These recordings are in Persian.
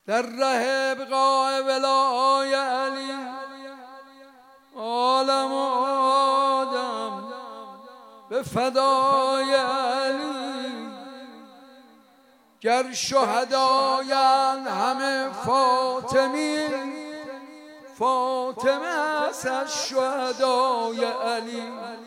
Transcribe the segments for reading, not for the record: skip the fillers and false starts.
در ره ابقاء ولای علی عالم و آدم به فدای علی، گر شهدایان همه فاطمه است از شهدای علی.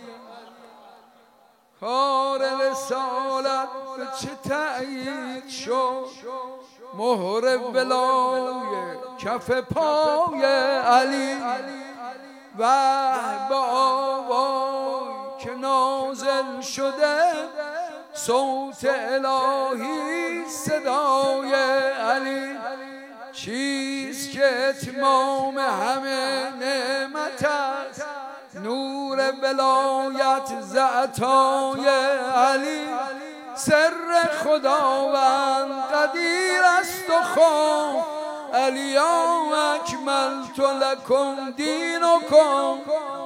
کار رسالت به چه تأیید شد، مهر ولای کف پای علی. وحی به آوای که نازل شده، صوت الهی صدای علی. چیست که اتمام همه نعمت است، نور ولایت ز عطای علی. سر خداوند قدیر است و خام، الیوم اکملت لکم دینکم.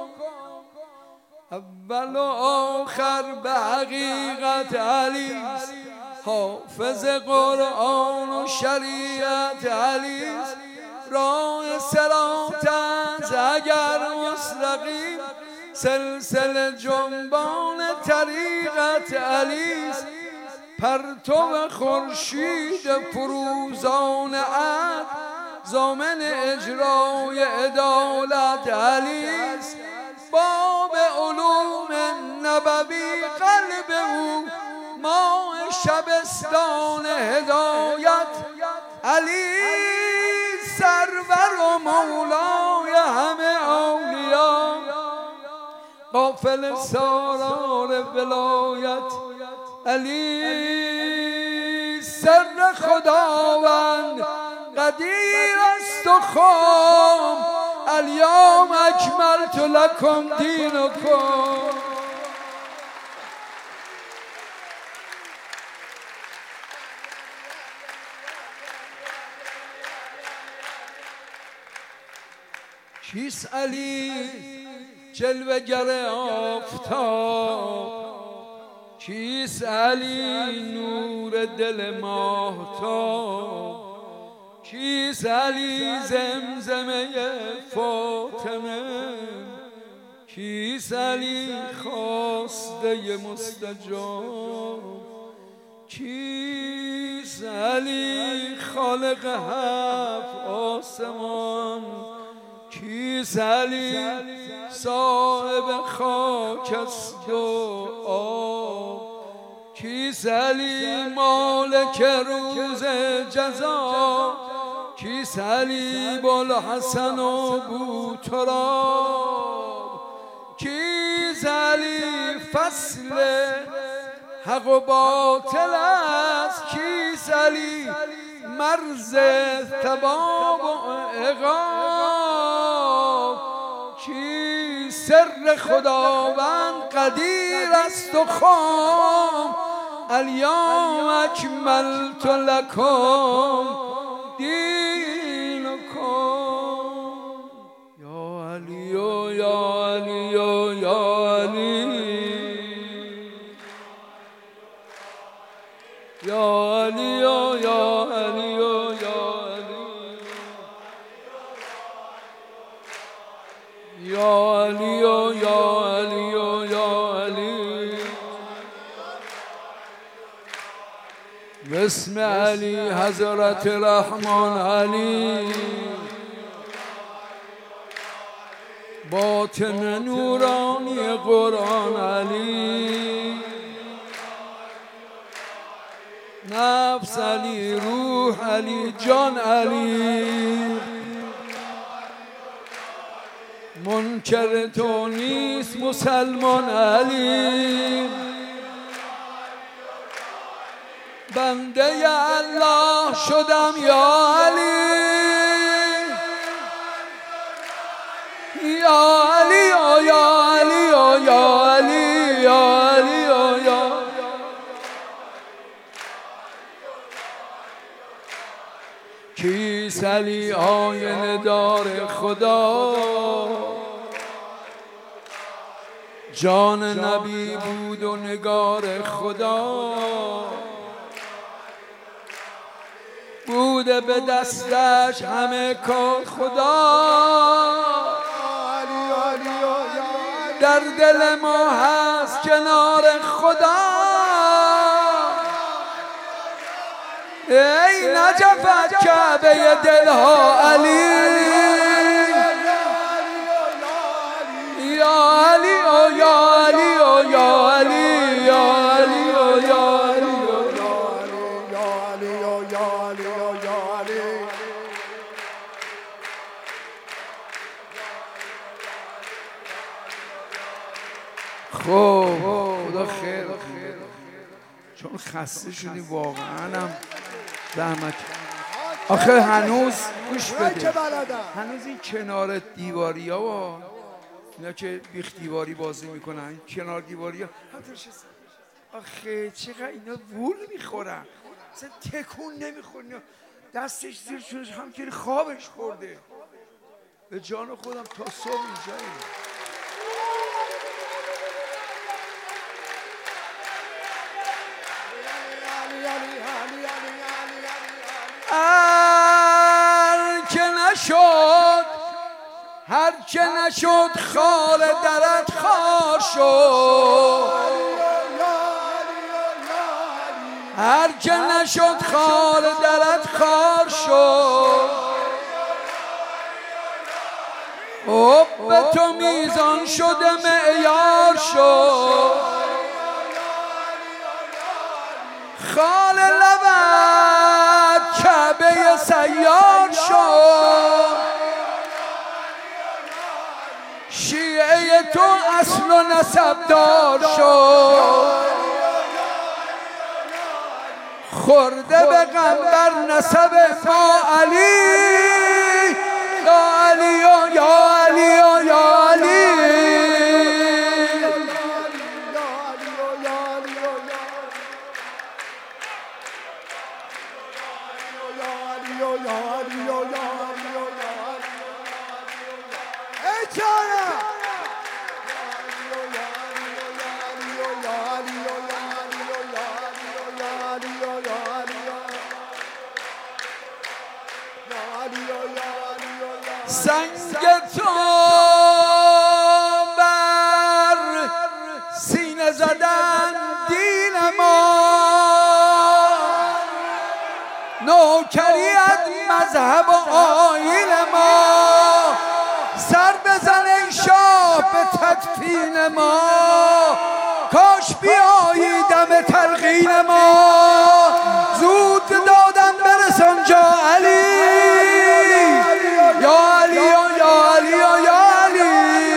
اول و آخر به حقیقت علی است، حافظ قرآن و شریعت علی است. راه صراط است اگر مستقیم، سلسله جنبان طریقت علی است. پرتو خورشید فروزان عدل، ضامن اجرای عدالت علی است. باب علوم نبوی قلب او، ماه شبستان هدایت علی. سرور و مولای همه اولیا، غافل سالار ولایت علی. سر خداوند قدیر است و خام، الیوم اکملت لکم دینکم. کیست علی جلوه‌گر آفتاب، کیست علی نور دل ماهتاب، کیست علی زمزمه فاطمه، کیست علی خواسته مستجاب، کیست علی خالق هفت آسمان، کیست علی صاحب خاک است و آب، کیست علی مالک روز جزا، کیست علی بوالحسن و بوتراب، کیست علی فصل حق و باطل است، کیست علی مرز ثواب و عقاب، کیست سر خداوند قدیر است و خام، الیوم اکملت لکم دینکم. یا علی و یا علی و یا علی، یا علی و یا علی و یا علی، یا علی و یا علی و یا علی. بسم علی حضرت رحمان علی، باطن نورانی قرآن علی، نفس علی، روح علی، جان علی. منکر تو نیست مسلمان علی، بنده الله شدم یا علی، یا علی یا علی یا علی یا علی یا. کیست علی آینه دار خدا، جان نبی بود و نگار خدا، بوده به دستش همه کار خدا. در دل ما هست کنار خدا. ای نجفت کعبه دلها علی، یا علی او یا علی او یا علی یا علی او یا علی او یا علی. خب خدا خیر، چون خسته شدی واقعا هم زحمت. آخه هنوز گوش بده، هنوز این کنار دیواری ها و اینا که بیخ دیواری بازی میکنن، کنار دیواری ها آخه چقدر اینا وول میخورن، اصلا تکون نمیخورن، دستش زیر چونش همکنی خوابش خورده. به جان خودم تا صبح اینجایی. هر که نشد خال درت خار شد، هر که نشد خال درت خار شد. حب تو میزان شده معیار شد، خال لبت کعبه سیار شد. شیعه تو اصل و نسب دار شد، خورده به قنبر نسب ما علی، یا علی یا علی یا علی. سنگ تو بر سینه زدن دین ما، نوکریت مذهب و آیین ما. سر بزن ای شاه به تدفین ما، کاش بیایی دم تلقین ما. زود دادن برسان جا علی، یا علی یا علی یا علی.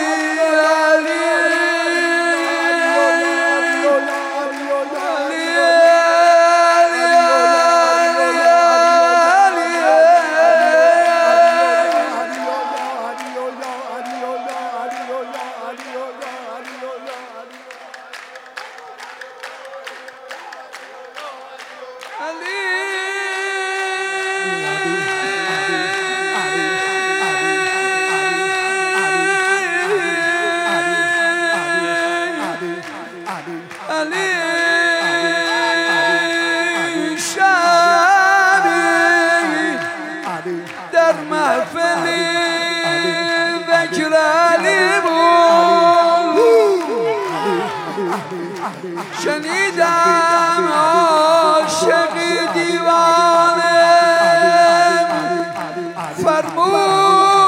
در محفلی ذکر علی بود، شنیدم عاشقی دیوانه فرمود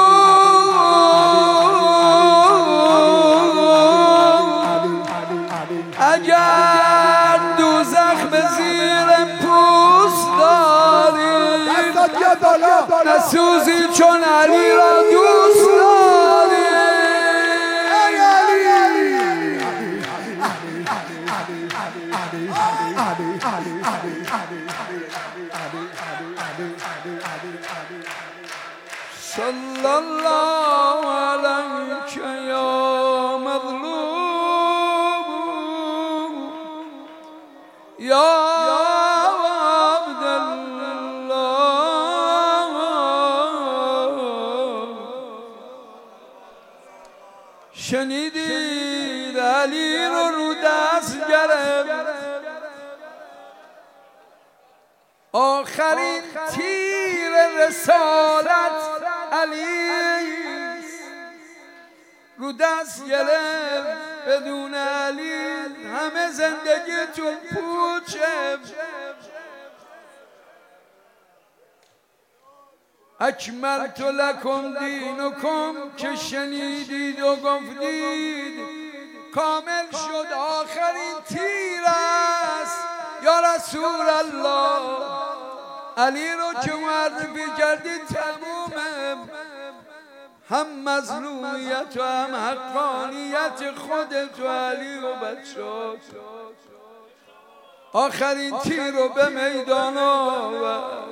اگر دوزخ به زیر پوست داری، نسوزی چون علی را دوست داری. صلی الله علیک یا مظلوم یا شنیدید علی رو دست گرفت، آخرین تیر رسالت علی رو دست گرفت بدون علی همه زندگیتون پوچه. اکملت لکم دینکم که شنیدید و گفتید کامل شد آخرین تیر است یا رسول الله. علی رو که معرفی کردید تمومه، هم مظلومیت و هم حقانیت خودت و علی و بچه‌ات. آخرین تیر رو به میدان آورد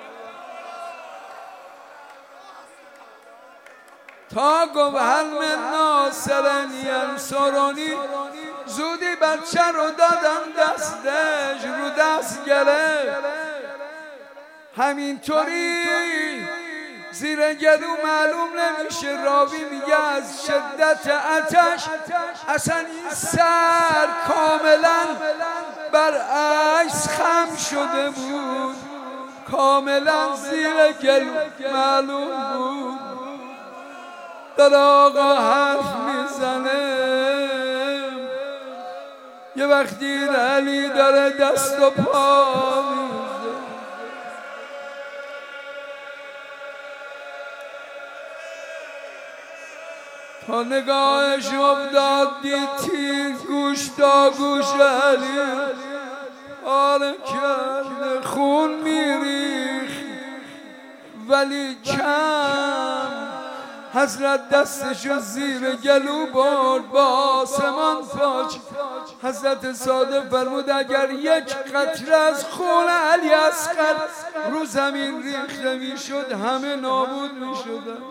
تا گفت هل من ناصر ینصرنی. زودی بچه رو دادم دستش، رو دست گرفت. همینطوری زیر گلو معلوم نمیشه، راوی میگه از شدت آتش اصلا این سر کاملا برعکس خم شده بود، کاملا زیر گلو معلوم بود. در آقا حرف میزنه یه وقتی علی داره دست و پا میزه. تا نگاهش افتاد دید تیر گوش تا گوش علی آره کرده، خون میریخ ولی کم. حضرت دستشو زیر گلو برد با آسمان پاک. حضرت صادق فرمود اگر یک قطره از خون علی اصغر رو زمین ریخته میشد همه نابود میشدن.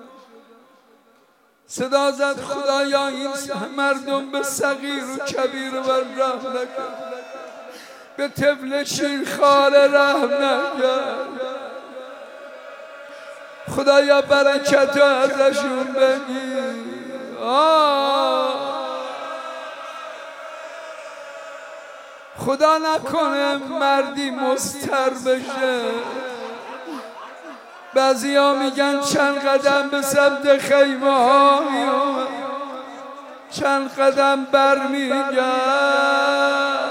صدا زد خدایا این مردم به صغیر و کبیر و رحم نکرد، به طفل شیرخواره رحم نکرد. خدایا برکت ازشون بگیر. خدا نکنه مردی مضطر بشه. بعضیا میگن چند قدم به سمت خیمه ها میومد، چند قدم برمیگرد.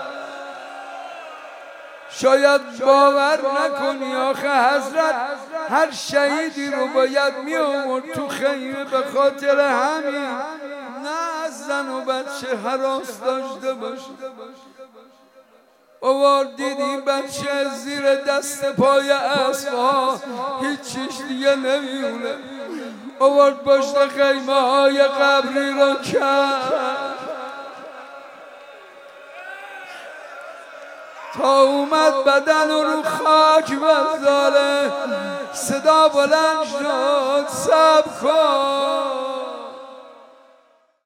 شاید باور نکنی آخه حضرت هر شهیدی رو باید می آورد تو خیمه، به خاطر همین نه از زن و بچه هراس داشته باشه. آورد دید این بچه زیر دست پای اسبها هیچیش دیگه نمیونه. آورد پشت خیمه های قبری رو کرد تا اومد بدن رو خاک بذاره. صدا بلند شد صبر کن